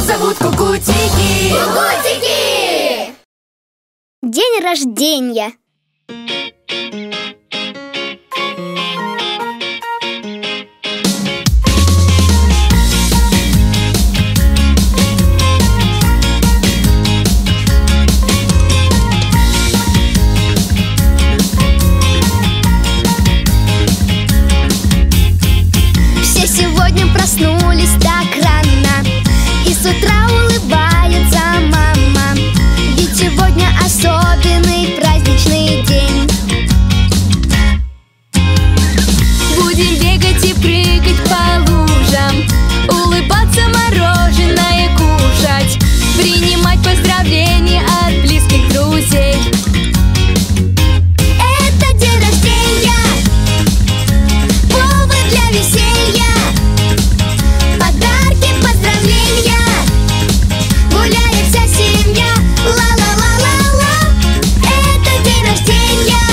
Нас зовут Кукутики. Кукутики! День рождения. Все сегодня проснулись так рано, и с утра улыбается мама. Ведь сегодня особенный праздничный день. Будем бегать и прыгать по лужам, улыбаться, мороженое кушать, принимать поздравления от близких друзей. Это день рождения, повод для веселья, подарки, поздравления, гуляет вся семья. Ла-ла-ла-ла-ла. Это день рождения,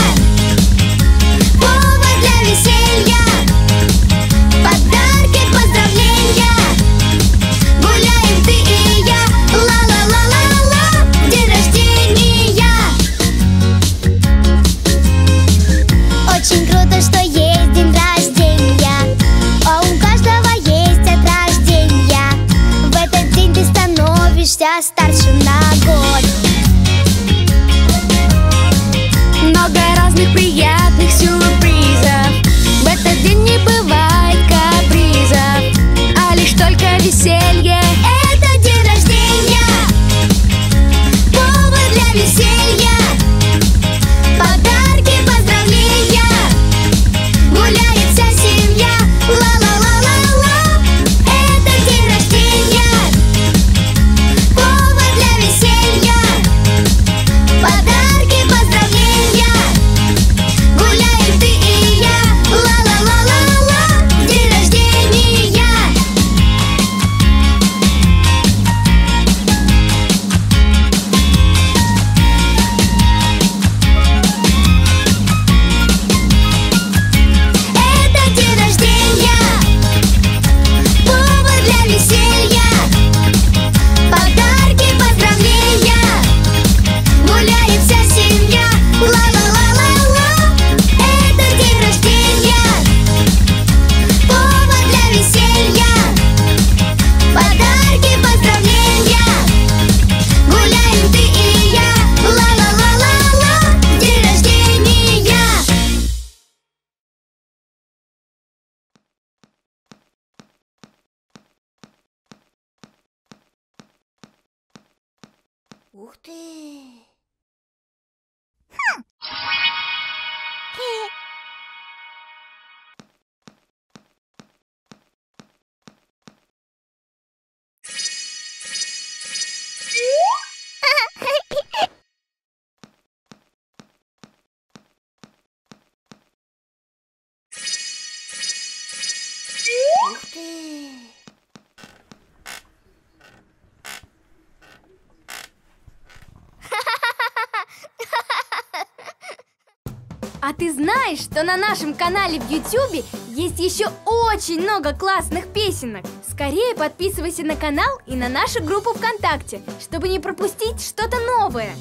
повод для веселья, подарки, поздравления, гуляем ты и я. Ла-ла-ла-ла-ла. День рождения. Очень круто, что есть день рождения, а у каждого есть от рождения. В этот день ты становишься старше на год. Много разных приятных сюрпризов. В этот день не бывает капризов, а лишь только веселье. Это день рождения, повод для веселья, подарки, поздравления, гуляет вся семья. Ла-ла-ла-ла-ла. Это день рождения, повод для веселья, подарки, поздравления, гуляем ты и я. Ла-ла-ла-ла-ла. День рождения. Это день рождения, повод для веселья, подарки, поздравления, гуляет вся семья. Ла-ла-ла-ла-ла. Это день рождения, повод для веселья, подарки, поздравления, гуляем ты и я. Ла-ла-ла-ла-ла. День рождения. Ух ты! Ух ты! А ты знаешь, что на нашем канале в YouTube есть еще очень много классных песенок? Скорее подписывайся на канал и на нашу группу ВКонтакте, чтобы не пропустить что-то новое.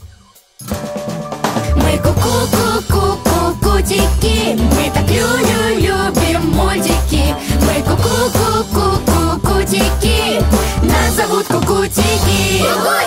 Мы ку-ку-ку-ку-кутики, мы так любим мультики. Мы ку-ку-ку-ку-кутики, нас зовут Кукутики.